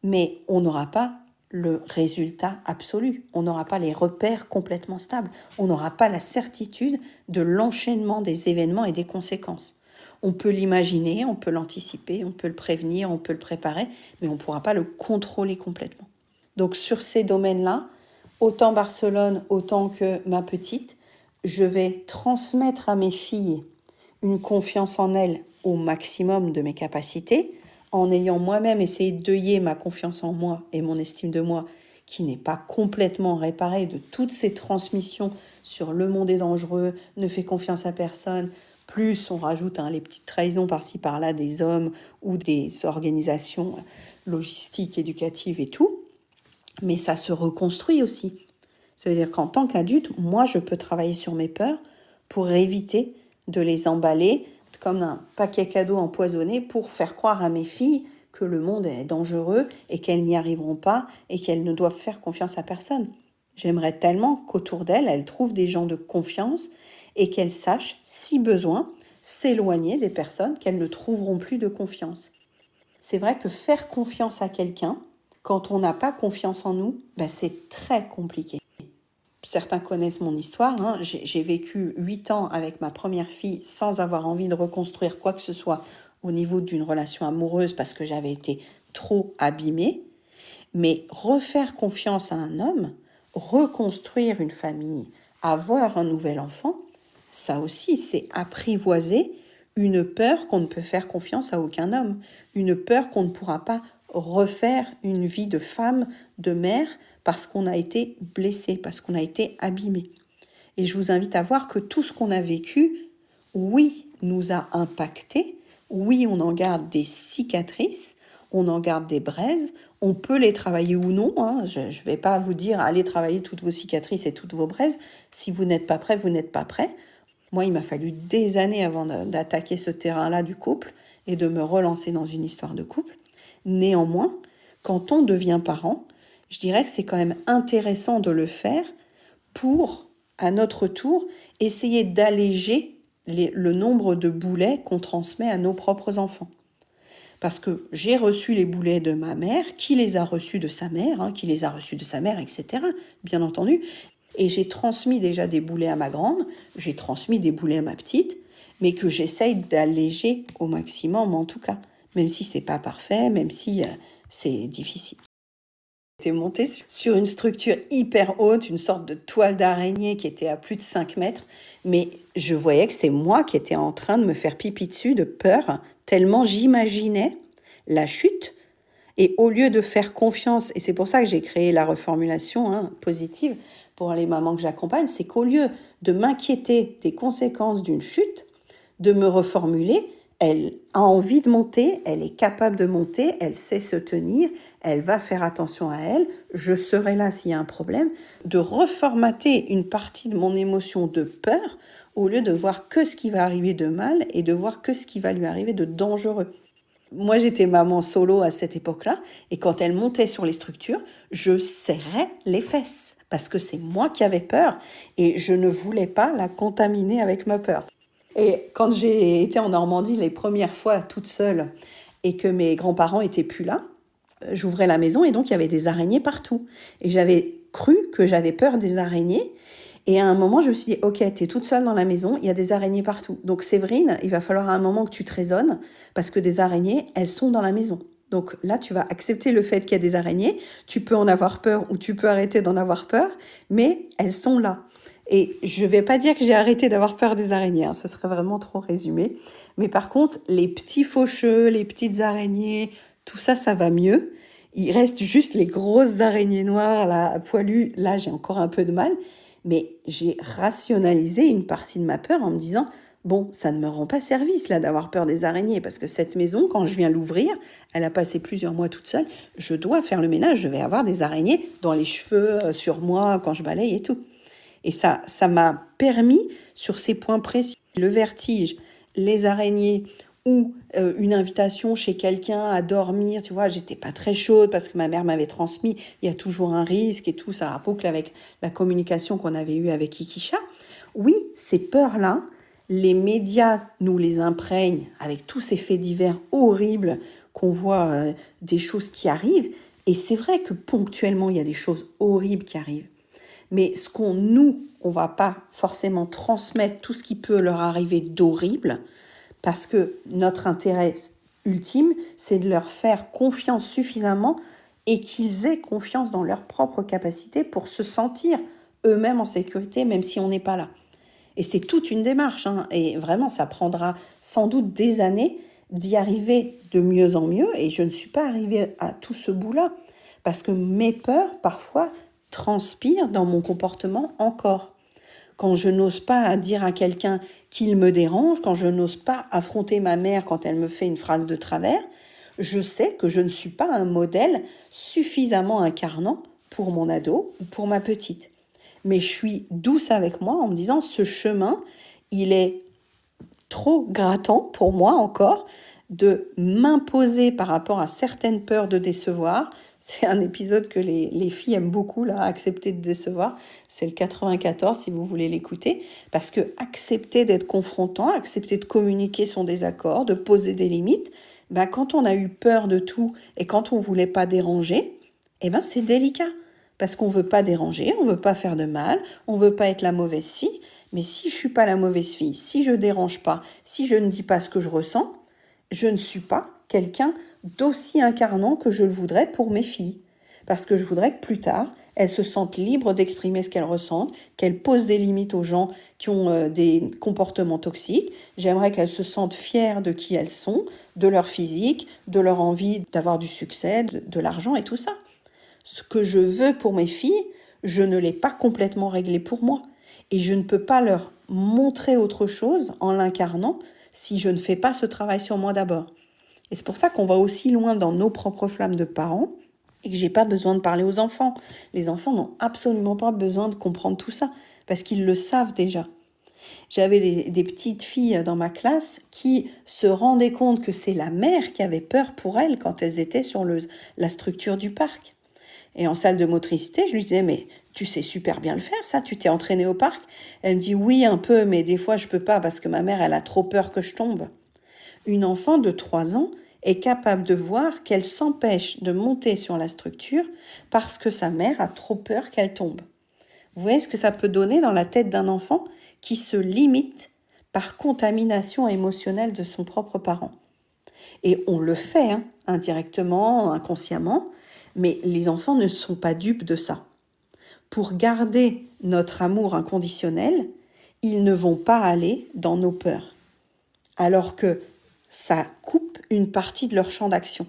mais on n'aura pas le résultat absolu. On n'aura pas les repères complètement stables. On n'aura pas la certitude de l'enchaînement des événements et des conséquences. On peut l'imaginer, on peut l'anticiper, on peut le prévenir, on peut le préparer, mais on ne pourra pas le contrôler complètement. Donc sur ces domaines-là, autant Barcelone, autant que ma petite, je vais transmettre à mes filles une confiance en elles au maximum de mes capacités, en ayant moi-même essayé de deuiller ma confiance en moi et mon estime de moi, qui n'est pas complètement réparée de toutes ces transmissions sur le monde est dangereux, ne fais confiance à personne, plus on rajoute les petites trahisons par-ci par-là des hommes ou des organisations logistiques, éducatives et tout. Mais ça se reconstruit aussi. Ça veut dire qu'en tant qu'adulte, moi, je peux travailler sur mes peurs pour éviter de les emballer comme un paquet cadeau empoisonné pour faire croire à mes filles que le monde est dangereux et qu'elles n'y arriveront pas et qu'elles ne doivent faire confiance à personne. J'aimerais tellement qu'autour d'elles, elles trouvent des gens de confiance et qu'elles sachent, si besoin, s'éloigner des personnes qu'elles ne trouveront plus de confiance. C'est vrai que faire confiance à quelqu'un, quand on n'a pas confiance en nous, c'est très compliqué. Certains connaissent mon histoire. J'ai vécu 8 ans avec ma première fille sans avoir envie de reconstruire quoi que ce soit au niveau d'une relation amoureuse parce que j'avais été trop abîmée. Mais refaire confiance à un homme, reconstruire une famille, avoir un nouvel enfant, ça aussi, c'est apprivoiser une peur qu'on ne peut faire confiance à aucun homme, une peur qu'on ne pourra pas refaire une vie de femme, de mère, parce qu'on a été blessé, parce qu'on a été abîmé. Et je vous invite à voir que tout ce qu'on a vécu, oui, nous a impacté, oui, on en garde des cicatrices, on en garde des braises, on peut les travailler ou non. Je ne vais pas vous dire allez travailler toutes vos cicatrices et toutes vos braises. Si vous n'êtes pas prêt, vous n'êtes pas prêt. Moi, il m'a fallu des années avant d'attaquer ce terrain-là du couple et de me relancer dans une histoire de couple. Néanmoins, quand on devient parent, je dirais que c'est quand même intéressant de le faire pour, à notre tour, essayer d'alléger le nombre de boulets qu'on transmet à nos propres enfants. Parce que j'ai reçu les boulets de ma mère, qui les a reçus de sa mère, qui les a reçus de sa mère, etc., bien entendu. Et j'ai transmis déjà des boulets à ma grande, j'ai transmis des boulets à ma petite, mais que j'essaye d'alléger au maximum en tout cas, même si c'est pas parfait, même si c'est difficile. J'étais montée sur une structure hyper haute, une sorte de toile d'araignée qui était à plus de 5 mètres, mais je voyais que c'est moi qui étais en train de me faire pipi dessus de peur, tellement j'imaginais la chute. Et au lieu de faire confiance, et c'est pour ça que j'ai créé la reformulation positive pour les mamans que j'accompagne, c'est qu'au lieu de m'inquiéter des conséquences d'une chute, de me reformuler, elle a envie de monter, elle est capable de monter, elle sait se tenir, elle va faire attention à elle, je serai là s'il y a un problème, de reformater une partie de mon émotion de peur au lieu de voir que ce qui va arriver de mal et de voir que ce qui va lui arriver de dangereux. Moi, j'étais maman solo à cette époque-là, et quand elle montait sur les structures, je serrais les fesses, parce que c'est moi qui avais peur, et je ne voulais pas la contaminer avec ma peur. Et quand j'ai été en Normandie les premières fois toute seule, et que mes grands-parents étaient plus là, j'ouvrais la maison, et donc il y avait des araignées partout. Et j'avais cru que j'avais peur des araignées, et à un moment, je me suis dit, ok, t'es toute seule dans la maison, il y a des araignées partout. Donc Séverine, il va falloir à un moment que tu te raisonnes, parce que des araignées, elles sont dans la maison. Donc là, tu vas accepter le fait qu'il y a des araignées, tu peux en avoir peur ou tu peux arrêter d'en avoir peur, mais elles sont là. Et je ne vais pas dire que j'ai arrêté d'avoir peur des araignées, ce serait vraiment trop résumé. Mais par contre, les petits faucheux, les petites araignées, tout ça, ça va mieux. Il reste juste les grosses araignées noires, là, poilues. Là, j'ai encore un peu de mal. Mais j'ai rationalisé une partie de ma peur en me disant, bon, ça ne me rend pas service là d'avoir peur des araignées, parce que cette maison, quand je viens l'ouvrir, elle a passé plusieurs mois toute seule, je dois faire le ménage, je vais avoir des araignées dans les cheveux, sur moi, quand je balaye et tout. Et ça m'a permis, sur ces points précis, le vertige, les araignées, ou une invitation chez quelqu'un à dormir, tu vois, j'étais pas très chaude parce que ma mère m'avait transmis, il y a toujours un risque et tout, ça reboucle avec la communication qu'on avait eue avec Ikisha. Oui, ces peurs-là, les médias nous les imprègnent avec tous ces faits divers horribles qu'on voit, des choses qui arrivent, Et c'est vrai que ponctuellement, il y a des choses horribles qui arrivent. Mais on va pas forcément transmettre tout ce qui peut leur arriver d'horrible, parce que notre intérêt ultime, c'est de leur faire confiance suffisamment et qu'ils aient confiance dans leurs propres capacités pour se sentir eux-mêmes en sécurité, même si on n'est pas là. Et c'est toute une démarche, hein, et vraiment, ça prendra sans doute des années d'y arriver de mieux en mieux, et je ne suis pas arrivée à tout ce bout-là, parce que mes peurs, parfois, transpirent dans mon comportement encore. Quand je n'ose pas dire à quelqu'un qu'il me dérange, quand je n'ose pas affronter ma mère quand elle me fait une phrase de travers, je sais que je ne suis pas un modèle suffisamment incarnant pour mon ado ou pour ma petite. Mais je suis douce avec moi en me disant ce chemin, il est trop grattant pour moi encore de m'imposer par rapport à certaines peurs de décevoir. C'est un épisode que les filles aiment beaucoup, là, accepter de décevoir. C'est le 94 si vous voulez l'écouter. Parce que accepter d'être confrontant, accepter de communiquer son désaccord, de poser des limites, quand on a eu peur de tout et quand on ne voulait pas déranger, c'est délicat. Parce qu'on ne veut pas déranger, on ne veut pas faire de mal, on ne veut pas être la mauvaise fille. Mais si je ne suis pas la mauvaise fille, si je ne dérange pas, si je ne dis pas ce que je ressens, je ne suis pas quelqu'un d'aussi incarnant que je le voudrais pour mes filles. Parce que je voudrais que plus tard, elles se sentent libres d'exprimer ce qu'elles ressentent, qu'elles posent des limites aux gens qui ont des comportements toxiques. J'aimerais qu'elles se sentent fières de qui elles sont, de leur physique, de leur envie d'avoir du succès, de l'argent et tout ça. Ce que je veux pour mes filles, je ne l'ai pas complètement réglé pour moi. Et je ne peux pas leur montrer autre chose en l'incarnant si je ne fais pas ce travail sur moi d'abord. Et c'est pour ça qu'on va aussi loin dans nos propres flammes de parents et que j'ai pas besoin de parler aux enfants. Les enfants n'ont absolument pas besoin de comprendre tout ça parce qu'ils le savent déjà. J'avais des petites filles dans ma classe qui se rendaient compte que c'est la mère qui avait peur pour elles quand elles étaient sur la structure du parc. Et en salle de motricité, je lui disais, mais tu sais super bien le faire, ça, tu t'es entraînée au parc? Elle me dit, oui, un peu, mais des fois, je peux pas parce que ma mère, elle a trop peur que je tombe. Une enfant de 3 ans est capable de voir qu'elle s'empêche de monter sur la structure parce que sa mère a trop peur qu'elle tombe. Vous voyez ce que ça peut donner dans la tête d'un enfant qui se limite par contamination émotionnelle de son propre parent. Et on le fait, indirectement, inconsciemment, mais les enfants ne sont pas dupes de ça. Pour garder notre amour inconditionnel, ils ne vont pas aller dans nos peurs. Alors que ça coupe une partie de leur champ d'action.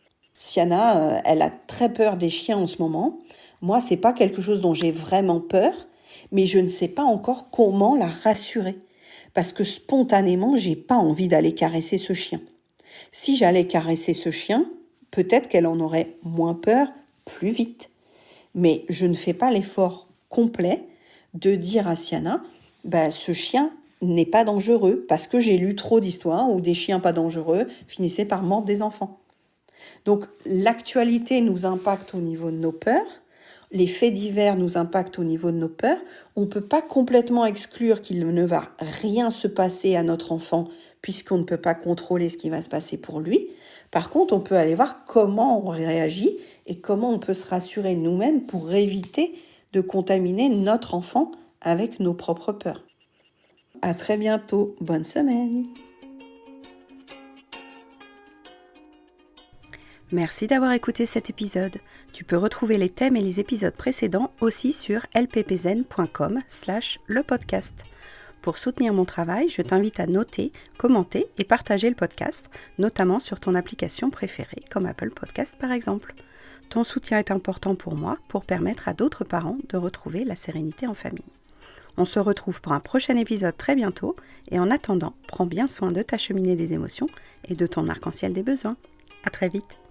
Siana, elle a très peur des chiens en ce moment. Moi, c'est pas quelque chose dont j'ai vraiment peur, mais je ne sais pas encore comment la rassurer. Parce que spontanément, j'ai pas envie d'aller caresser ce chien. Si j'allais caresser ce chien, peut-être qu'elle en aurait moins peur plus vite. Mais je ne fais pas l'effort complet de dire à Siana, ce chien n'est pas dangereux parce que j'ai lu trop d'histoires où des chiens pas dangereux finissaient par mordre des enfants. Donc l'actualité nous impacte au niveau de nos peurs, les faits divers nous impactent au niveau de nos peurs. On ne peut pas complètement exclure qu'il ne va rien se passer à notre enfant puisqu'on ne peut pas contrôler ce qui va se passer pour lui. Par contre, on peut aller voir comment on réagit et comment on peut se rassurer nous-mêmes pour éviter de contaminer notre enfant avec nos propres peurs. À très bientôt, bonne semaine. Merci d'avoir écouté cet épisode. Tu peux retrouver les thèmes et les épisodes précédents aussi sur lppzen.com/lepodcast. Pour soutenir mon travail, je t'invite à noter, commenter et partager le podcast, notamment sur ton application préférée, comme Apple Podcast par exemple. Ton soutien est important pour moi pour permettre à d'autres parents de retrouver la sérénité en famille. On se retrouve pour un prochain épisode très bientôt et en attendant, prends bien soin de ta cheminée des émotions et de ton arc-en-ciel des besoins. À très vite.